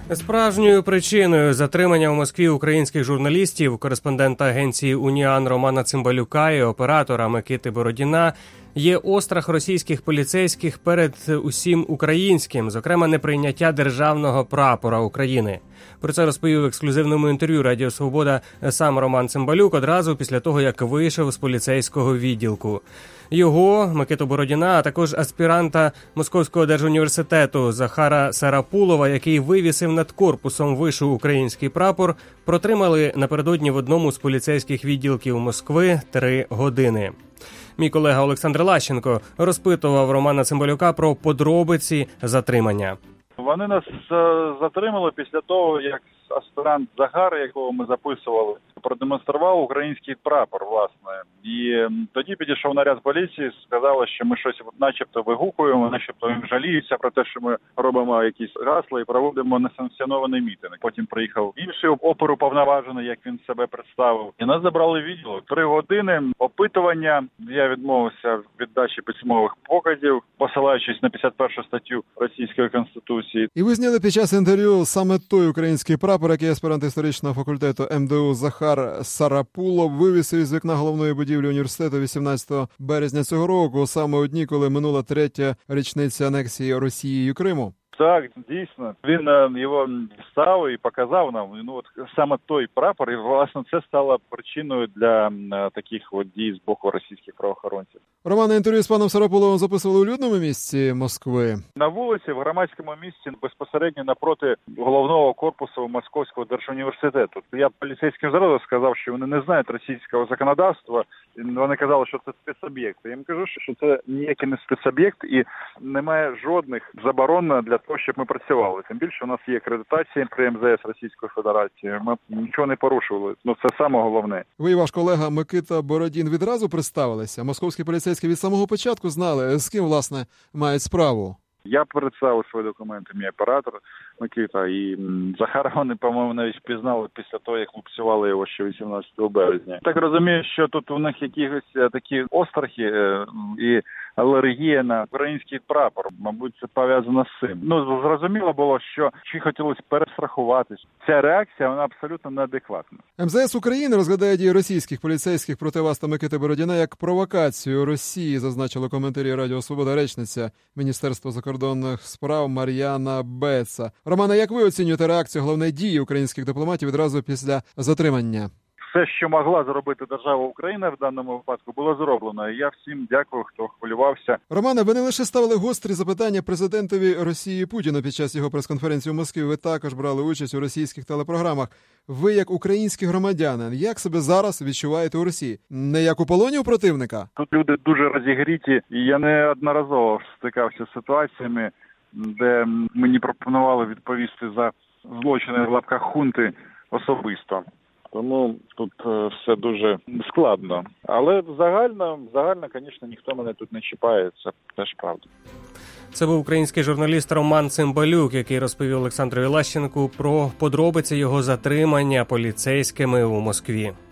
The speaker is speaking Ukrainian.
Справжньою причиною затримання в Москві українських журналістів, кореспондента агенції «Уніан» Романа Цимбалюка і оператора Микити Бородіна є острах російських поліцейських перед усім українським, зокрема неприйняття державного прапора України. Про це розповів в ексклюзивному інтерв'ю Радіо Свобода сам Роман Цимбалюк одразу після того, як вийшов з поліцейського відділку. Його, Микиту Бородіна, а також аспіранта Московського держуніверситету Захара Сарапулова, який вивісив над корпусом вишу український прапор, протримали напередодні в одному з поліцейських відділків Москви 3 години. Мій колега Олександр Лащенко розпитував Романа Цимбалюка про подробиці затримання. Вони нас затримали після того, як аспірант Захар, якого ми записували, продемонстрував український прапор, власне. І тоді підійшов наряд поліції, сказали, що ми щось начебто вигукуємо, начебто їм жаліються про те, що ми робимо якісь гасла і проводимо несанкціонований мітинг. Потім приїхав інший оперуповноважений, як він себе представив. І нас забрали в відділок. 3 години опитування. Я відмовився від дачі письмових показів, посилаючись на 51 статтю Російської Конституції. І ви зняли під час інтерв'ю саме той український прапор, який аспірант історичного факультету МДУ Захар Сарапулов вивісив із вікна головної будівлі університету 18 березня цього року, саме у дні, коли минула 3-я річниця анексії Росією Криму. Так, дійсно. Він його став і показав нам. От саме той прапор, і, власне, це стало причиною для таких дій з боку російських правоохоронців. Романе, інтерв'ю з паном Сарапуловим записували у людному місці Москви? На вулиці, в громадському місці, безпосередньо напроти головного корпусу Московського держуніверситету. Я поліцейським зразу сказав, що вони не знають російського законодавства. Вони казали, що це спецоб'єкт. Я їм кажу, що це ніякий не спецоб'єкт і немає жодних заборон для того, щоб ми працювали. Тим більше у нас є акредитація при МЗС Російської Федерації. Ми нічого не порушували. Це саме головне. Ви і ваш колега Микита Бородін відразу представилися? Московські поліцейські від самого початку знали, з ким, власне, мають справу? Я представив свої документи, мій оператор Микита, і Захара вони, по-моєму, навіть впізнали після того, як лупцювали його ще 18 березня. Так розумію, що тут у них якісь такі острахи і алергія на український прапор. Мабуть, це пов'язано з цим. Зрозуміло було, що чи хотілося перестрахуватись. Ця реакція, вона абсолютно неадекватна. МЗС України розглядає дії російських поліцейських проти вас та Микити Бородіна як провокацію Росії, зазначила у коментарі Радіо Свобода речниця Міністерства закордонних справ Мар'яна Беца. Романе, як ви оцінюєте реакцію головної дії українських дипломатів відразу після затримання? Все, що могла зробити держава Україна в даному випадку, було зроблено. І я всім дякую, хто хвилювався. Романе, ви не лише ставили гострі запитання президентові Росії Путіну під час його прес-конференції у Москві, ви також брали участь у російських телепрограмах. Ви, як український громадянин, як себе зараз відчуваєте у Росії? Не як у полоні у противника? Тут люди дуже розігріті, і я неодноразово стикався з ситуаціями, де мені пропонували відповісти за злочини в лапках хунти особисто. Тому тут все дуже складно. Але загально, звісно, ніхто мене тут не чіпає, це теж правда. Це був український журналіст Роман Цимбалюк, який розповів Олександрові Лащенку про подробиці його затримання поліцейськими у Москві.